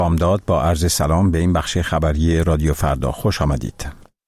بامداد با عرض سلام به این بخش خبری رادیو فردا خوش آمدید.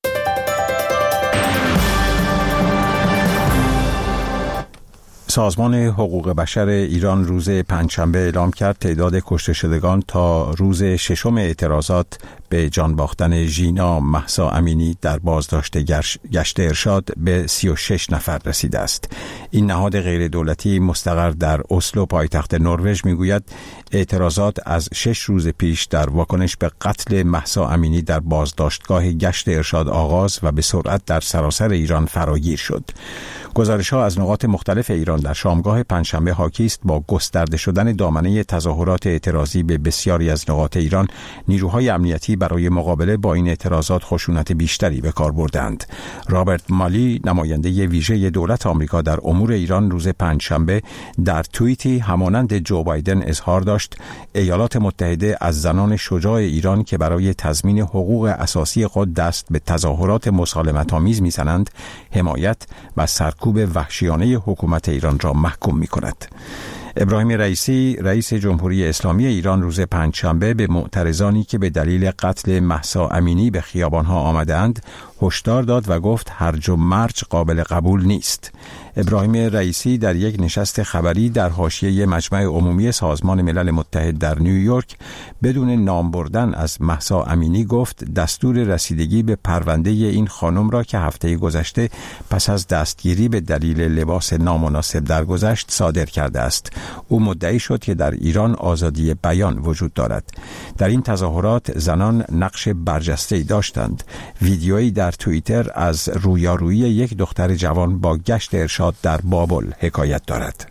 سازمان حقوق بشر ایران روز پنجشنبه اعلام کرد تعداد کشته شدگان تا روز ششم اعتراضات به جان باختن ژینا مهسا امینی در بازداشت گشت ارشاد به 36 نفر رسیده است. این نهاد غیر دولتی مستقر در اسلو پایتخت نروژ میگوید اعتراضات از 6 روز پیش در واکنش به قتل مهسا امینی در بازداشتگاه گشت ارشاد آغاز و به سرعت در سراسر ایران فراگیر شد. گزارش‌ها از نقاط مختلف ایران در شامگاه پنجشنبه حاکی است با گسترده شدن دامنه تظاهرات اعتراضی به بسیاری از نقاط ایران. نیروهای امنیتی برای مقابله با این اعتراضات خشونت بیشتری به کار بردند. رابرت مالی، نماینده ویژه دولت آمریکا در امور ایران، روز پنجشنبه در توییتی همانند جو بایدن اظهار داشت ایالات متحده از زنان شجاع ایران که برای تضمین حقوق اساسی خود دست به تظاهرات مسالمت‌آمیز می‌زنند حمایت و سرکوب وحشیانه حکومت ایران را محکوم می‌کند. ابراهیم رئیسی، رئیس جمهوری اسلامی ایران، روز پنجشنبه به معترضانی که به دلیل قتل مهسا امینی به خیابان‌ها آمدند هشدار داد و گفت هرج و مرج قابل قبول نیست. ابراهیم رئیسی در یک نشست خبری در حاشیه مجمع عمومی سازمان ملل متحد در نیویورک بدون نام بردن از مهسا امینی گفت دستور رسیدگی به پرونده این خانم را که هفته گذشته پس از دستگیری به دلیل لباس نامناسب درگذشت صادر کرده است. او مدعی شد که در ایران آزادی بیان وجود دارد. در این تظاهرات زنان نقش برجسته‌ای داشتند. ویدیویی در توییتر از رویارویی یک دختر جوان با گشت ارشاد در بابل حکایت دارد.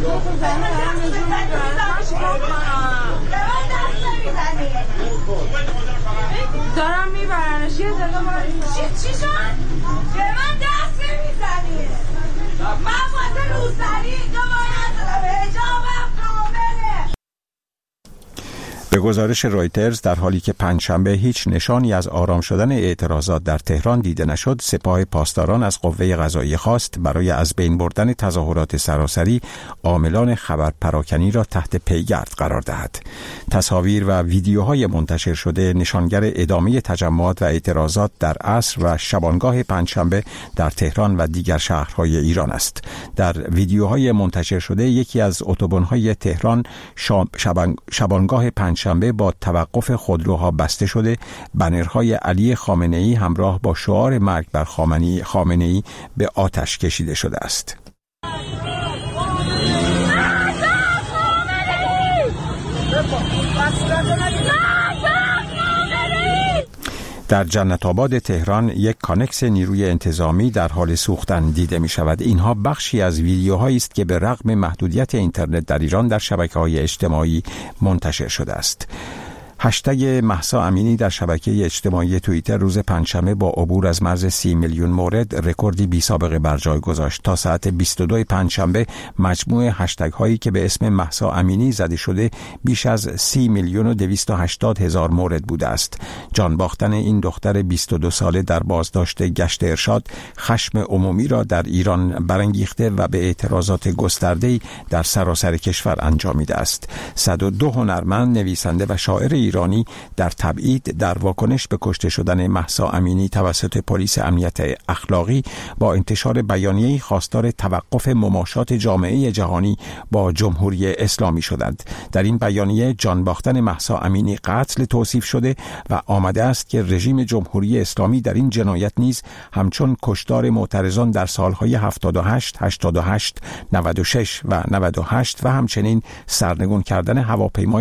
دارم میبرنش چی شد؟ به من دست نمیزنی من واسه روسری اینجا باید دارم حجابم کامله. به گزارش رویترز در حالی که پنجشنبه هیچ نشانی از آرام شدن اعتراضات در تهران دیده نشد، سپاه پاسداران از قوه قضاییه خواست برای از بین بردن تظاهرات سراسری عاملان خبر پراکنی را تحت پیگرد قرار دهد. تصاویر و ویدیوهای منتشر شده نشانگر ادامه تجمعات و اعتراضات در عصر و شبانگاه پنجشنبه در تهران و دیگر شهرهای ایران است. در ویدیوهای منتشر شده یکی از اتوبان‌های تهران شبانگاه پنجشنبه با توقف خودروها بسته شده، بنرهای علی خامنه‌ای همراه با شعار مرگ بر خامنه‌ای به آتش کشیده شده است. در جنت آباد تهران یک کانکس نیروی انتظامی در حال سوختن دیده می شود. اینها بخشی از ویدیوهایی است که به رغم محدودیت اینترنت در ایران در شبکه‌های اجتماعی منتشر شده است. هشتگ مهسا امینی در شبکه اجتماعی توییتر روز پنجشنبه با عبور از مرز 30 میلیون مورد رکوردی بی سابقه بر جای گذاشت. تا ساعت 22 پنجشنبه مجموع هشتگ هایی که به اسم مهسا امینی زده شده بیش از 30 میلیون و 280 هزار مورد بوده است. جان باختن این دختر 22 ساله در بازداشت گشت ارشاد خشم عمومی را در ایران برانگیخته و به اعتراضات گسترده‌ای در سراسر کشور انجامیده است. 102 هنرمند، نویسنده و شاعر ایرانی در تبعید در واکنش به کشته شدن مهسا امینی توسط پلیس امنیت اخلاقی با انتشار بیانیه‌ای خواستار توقف مماشات جامعه جهانی با جمهوری اسلامی شدند. در این بیانیه جان باختن مهسا امینی قتل توصیف شده و آمده است که رژیم جمهوری اسلامی در این جنایت نیز همچون کشتار معترضان در سالهای 78، 88، 96 و 98 و همچنین سرنگون کردن هواپیمای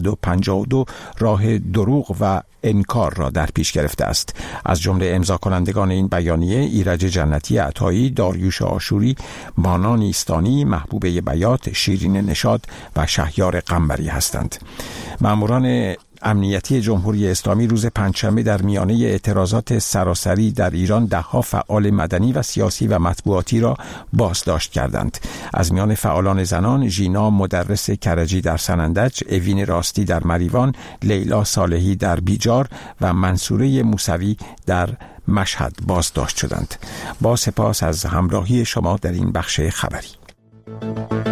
752 راه دروغ و انکار را در پیش گرفته است. از جمله امضا کنندگان این بیانیه ایرج جنتی عطایی، داریوش آشوری، مانا نیستانی، محبوبه بیات، شیرین نشاد و شهیار قنبری هستند. ماموران امنیتی جمهوری اسلامی روز پنجشنبه در میانه اعتراضات سراسری در ایران ده‌ها فعال مدنی و سیاسی و مطبوعاتی را بازداشت کردند. از میان فعالان زنان ژینا مدرس کرجی در سنندج، اوین راستی در مریوان، لیلا صالحی در بیجار و منصوره موسوی در مشهد بازداشت شدند. با سپاس از همراهی شما در این بخش خبری.